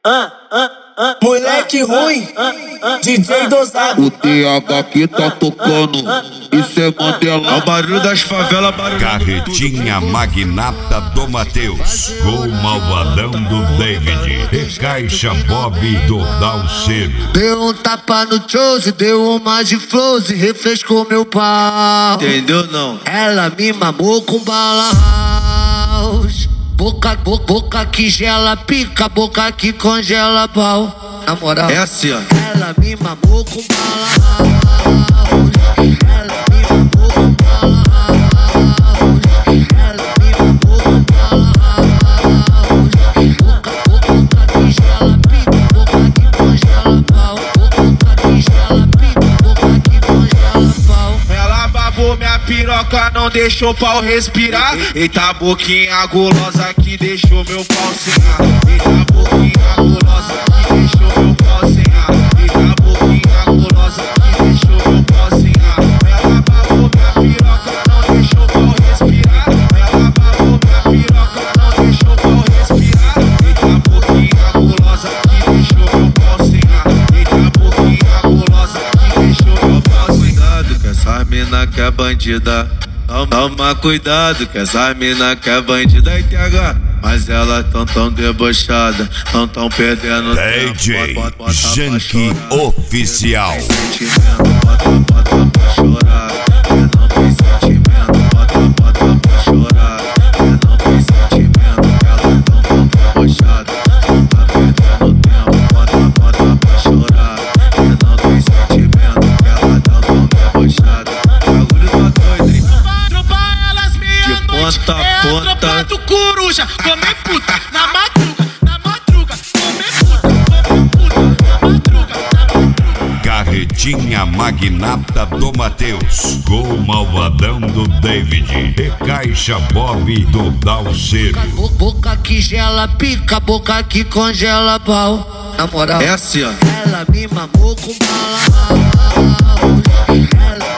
Moleque ruim, DJ dosado. O TH aqui tá tocando, isso é Mandela. É o barulho das favelas, barulho. Carretinha magnata do Matheus, Gol malvadão do David, Recaixa Bob do Dalceiro. Deu um tapa no Chose, deu uma de Flose, refrescou meu pau. Entendeu não? Ela me mamou com bala house. Boca que gela pica, boca que congela pau. Na moral, É assim, ó. ela me mamou com bala house. Ela me mamou com bala house. Ela me mamou com bala house. Boca que gela pica, boca que congela pau. Boca que gela pica, boca que congela pau. Ela babou minha piroca, não deixou o pau respirar. Eita boquinha gulosa que deixou meu pau sem ar. Eita boquinha gulosa que deixou meu pau sem ar. Eita boquinha gulosa que deixou meu pau sem ar. Ela babou minha piroca, não deixou o pau respirar. Ela babou minha piroca, não deixou o pau respirar. Eita boquinha gulosa que deixou meu pau sem ar. Eita boquinha gulosa que deixou meu pau sem ar. Cuidado que essa mina que é bandida. Toma cuidado que essa mina que é bandida. E TH, mas elas tão debochada, tão perdendo DJ tempo. Janky Oficial. Bota pra chorar. Não tem sentimento, bota pra chorar. Não tem sentimento, elas tão debochada, tá perdendo tempo. Bota pra chorar. Não tem sentimento, elas tão debochada. Bagulho tá doido, hein? Ponta a ponta do coruja, comem puta na madruga, comem puta na madruga. Carretinha magnata do Matheus, Gol malvadão do David, Recaixa Bob do Dalceiro. Boca que gela pica, boca que congela pau. Na moral, É assim, ó. ela me mamou com bala house. Ela